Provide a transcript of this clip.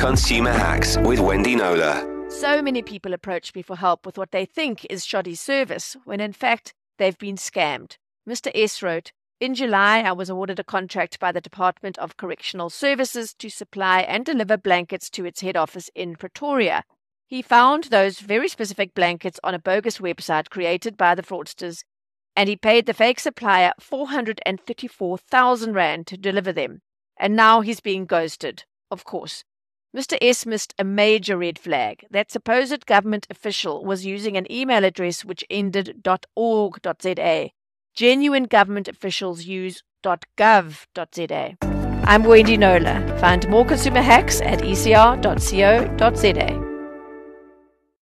Consumer Hacks with Wendy Knowler. So many people approach me for help with what they think is shoddy service, when in fact they've been scammed. Mr. S wrote, "In July, I was awarded a contract by the Department of Correctional Services to supply and deliver blankets to its head office in Pretoria. He found those very specific blankets on a bogus website created by the fraudsters, and he paid the fake supplier 434,000 rand to deliver them. And now he's being ghosted, of course." Mr. S missed a major red flag. That supposed government official was using an email address which ended .org.za. Genuine government officials use .gov.za. I'm Wendy Knowler. Find more consumer hacks at ecr.co.za.